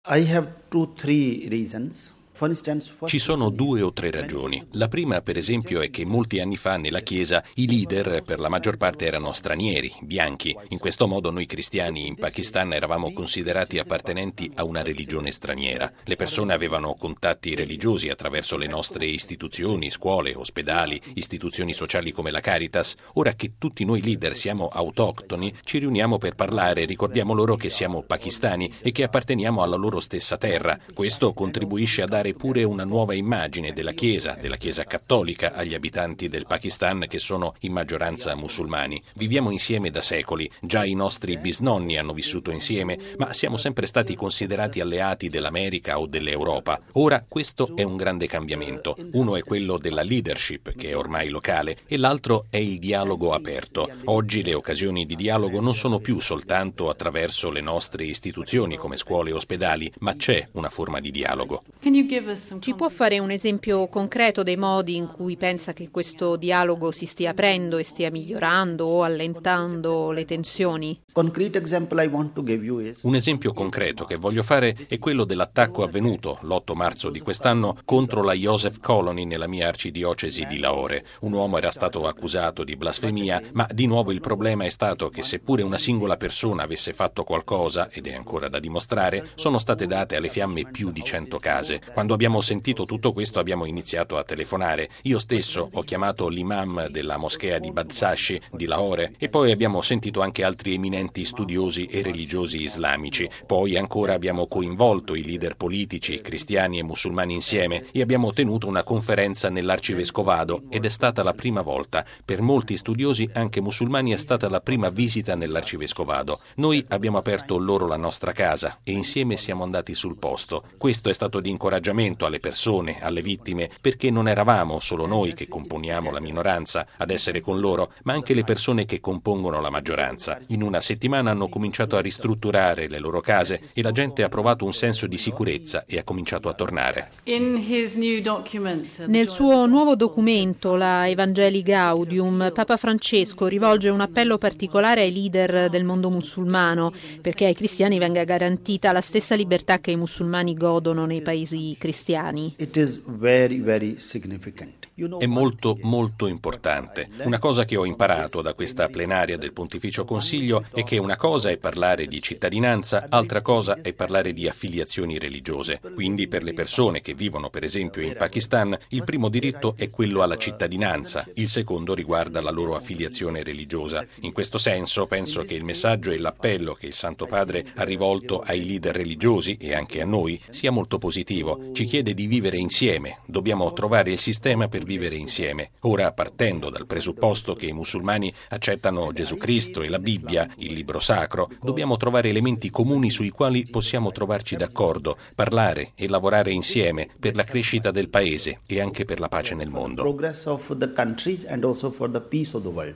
I have 2-3 reasons. Ci sono 2 o 3 ragioni. La prima, per esempio, è che molti anni fa nella Chiesa i leader per la maggior parte erano stranieri, bianchi. In questo modo noi cristiani in Pakistan eravamo considerati appartenenti a una religione straniera. Le persone avevano contatti religiosi attraverso le nostre istituzioni, scuole, ospedali, istituzioni sociali come la Caritas. Ora che tutti noi leader siamo autoctoni, ci riuniamo per parlare e ricordiamo loro che siamo pakistani e che apparteniamo alla loro stessa terra. Questo contribuisce a dare pure una nuova immagine della Chiesa cattolica agli abitanti del Pakistan che sono in maggioranza musulmani. Viviamo insieme da secoli, già i nostri bisnonni hanno vissuto insieme, ma siamo sempre stati considerati alleati dell'America o dell'Europa. Ora questo è un grande cambiamento. Uno è quello della leadership, che è ormai locale, e l'altro è il dialogo aperto. Oggi le occasioni di dialogo non sono più soltanto attraverso le nostre istituzioni come scuole e ospedali, ma c'è una forma di dialogo. Ci può fare un esempio concreto dei modi in cui pensa che questo dialogo si stia aprendo e stia migliorando o allentando le tensioni? Un esempio concreto che voglio fare è quello dell'attacco avvenuto l'8 marzo di quest'anno contro la Joseph Colony nella mia arcidiocesi di Lahore. Un uomo era stato accusato di blasfemia, ma di nuovo il problema è stato che seppure una singola persona avesse fatto qualcosa, ed è ancora da dimostrare, sono state date alle fiamme più di 100 case. Quando abbiamo sentito tutto questo abbiamo iniziato a telefonare. Io stesso ho chiamato l'imam della moschea di Badsashi di Lahore e poi abbiamo sentito anche altri eminenti studiosi e religiosi islamici. Poi ancora abbiamo coinvolto i leader politici, cristiani e musulmani insieme e abbiamo tenuto una conferenza nell'arcivescovado ed è stata la prima volta. Per molti studiosi, anche musulmani, è stata la prima visita nell'arcivescovado. Noi abbiamo aperto loro la nostra casa e insieme siamo andati sul posto. Questo è stato di incoraggiamento alle persone, alle vittime, perché non eravamo solo noi che componiamo la minoranza ad essere con loro, ma anche le persone che compongono la maggioranza. In una settimana hanno cominciato a ristrutturare le loro case e la gente ha provato un senso di sicurezza e ha cominciato a tornare. Nel suo nuovo documento, la Evangelii Gaudium, Papa Francesco rivolge un appello particolare ai leader del mondo musulmano perché ai cristiani venga garantita la stessa libertà che i musulmani godono nei paesi cristiani. È molto, molto importante. Una cosa che ho imparato da questa plenaria del Pontificio Consiglio è che una cosa è parlare di cittadinanza, altra cosa è parlare di affiliazioni religiose. Quindi per le persone che vivono per esempio in Pakistan, il primo diritto è quello alla cittadinanza, il secondo riguarda la loro affiliazione religiosa. In questo senso penso che il messaggio e l'appello che il Santo Padre ha rivolto ai leader religiosi e anche a noi sia molto positivo. Ci chiede di vivere insieme, dobbiamo trovare il sistema per vivere insieme. Ora, partendo dal presupposto che i musulmani accettano Gesù Cristo e la Bibbia, il libro sacro, dobbiamo trovare elementi comuni sui quali possiamo trovarci d'accordo, parlare e lavorare insieme per la crescita del paese e anche per la pace nel mondo.